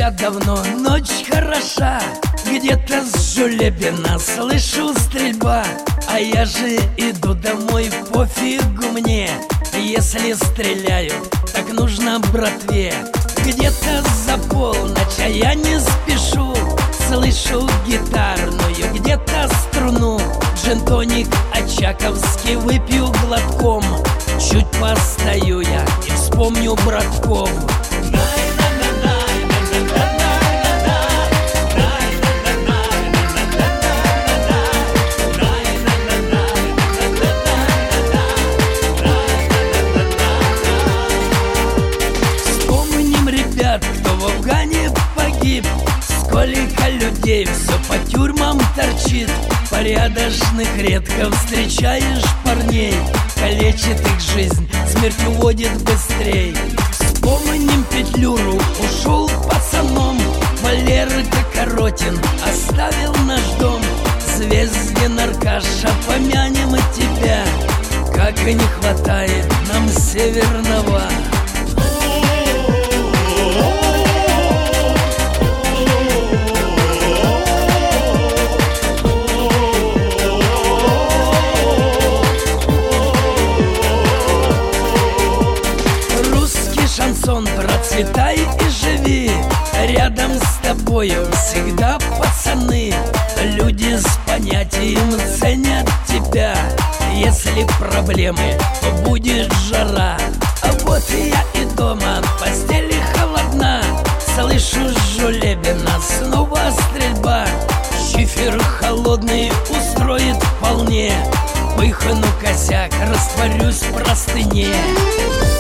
видимся давно, ночь хороша. Где-то с Жулебина слышу стрельба, а я же иду домой, пофигу мне. Если стреляют, так нужно братве. Где-то за полночь, а я не спешу, слышу гитарную, где-то струну. Джин-тоник очаковский выпью глотком. Чуть постою я и вспомню братков. Вспомним ребят, кто в Афгане погиб. Сколько людей все по тюрьмам торчит. Порядочных редко встречаешь парней. Калечит их жизнь, смерть уводит быстрей. Вспомним Петлюру, ушел пацаном. Валерка Коротин оставил наш дом. Звездин Аркаша, помянем и тебя. Как и не хватает нам Северного. Шансон, процветай и живи. Рядом с тобою всегда пацаны. Люди с понятием ценят тебя. Если проблемы, то будет жара. А вот я и дома, в постели холодна. Слышу с Жулебина снова стрельба. Шифер холодный устроит вполне. Пыхну косяк, растворюсь в простыне.